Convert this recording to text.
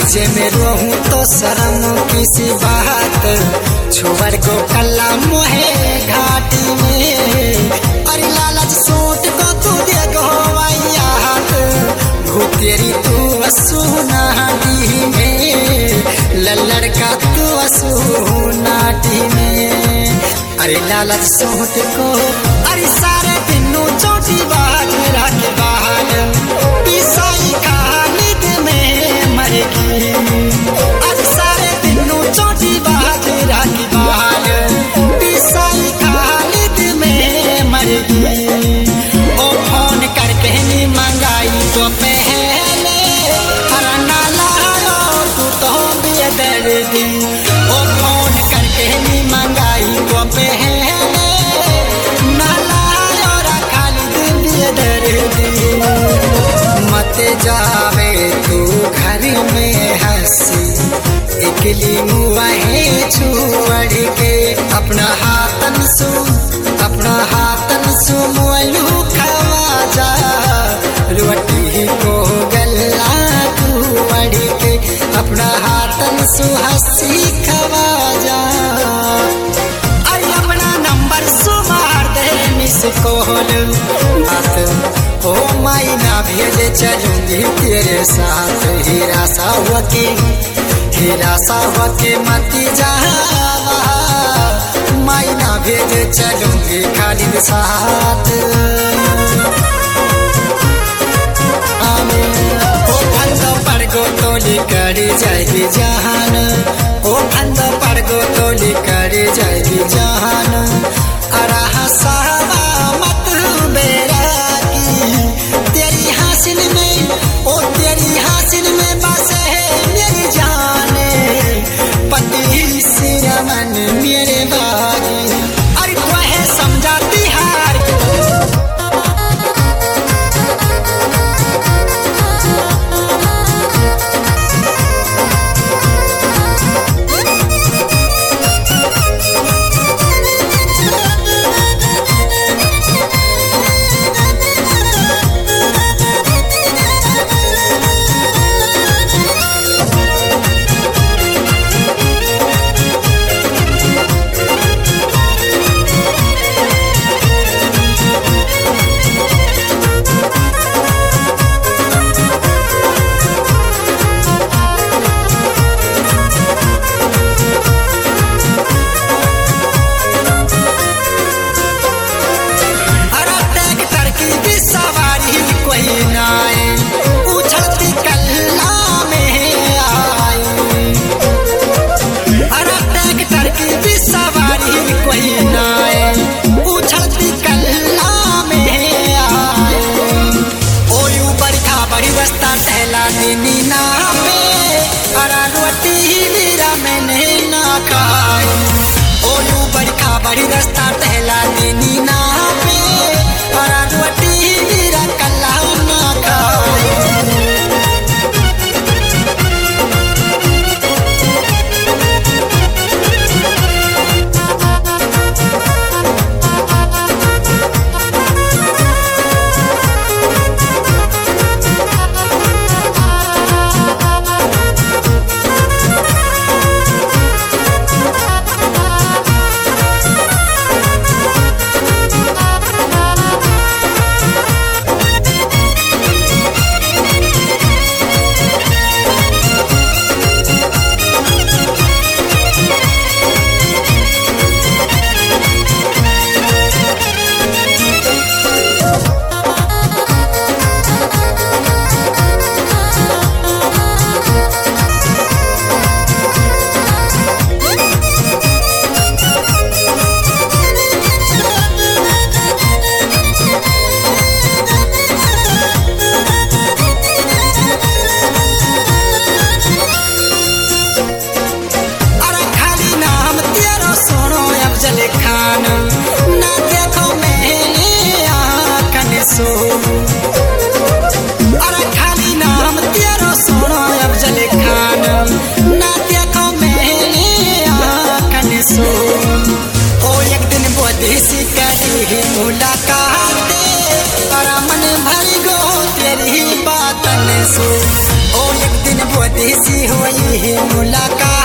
जे में रहूं तो शर्म किसी बात छोड़ को कल्ला मोहे घाटी में। अरे लालच सूट को तू दे गो याद भूतेरी तू सुनाटी में लल्लड़ का तू सुनाटी में। अरे लालच सूट को अरे सारे दिनों चोटी बाज मेरा के बाहर पिसाई कहानी में मरेगी। अरे सारे दिनों चोटी बाज मेरा के बाहर पिसाई कहानी में मरेगी। ओ फोन करके नहीं मंगाई तो पहले हरना लाओ तू तो बेदर्दी। ओ फोन करके नहीं मंगाई तो पहले ना लाओ रखा बेदर्दी। मत जावे तू घर में हंसी इकली मुआहे छोड़ के अपना हाथन सु मुलू खवा जा रोटी को गल्ला तू अड़ के अपना हाथन सु हंसी खवा जा। अरे अपना नंबर सु मार दे मिस कॉल बात ओ मायना भेजे चलूंगी तेरे साथ हीरा सावा के मती जावा मायना भेजे चलूंगी खालिद साथ। ओ फंदो पड़गो तोली कर जाएगी जहान ओ फंदो पड़गो तोली कर जाएगी जहान। अरा हसावा मत बेरा तेरी हासिल में बस है मेरी जाने पति सिरमन मेरे बागी। अरे तो है समझाती हार बड़ी रास्ता टहला देनी ना पे और रोटी मेरा कल्ला ना खाए। अरे खाली नाम तेरो सोनो अफजल खान ना देखो मैंने आँखन सो। ओ एक दिन बोधी सी करी मुलाकात और मन भर गो तेरी बातन सो। ओ एक दिन बोधी देसी होई है मुलाकात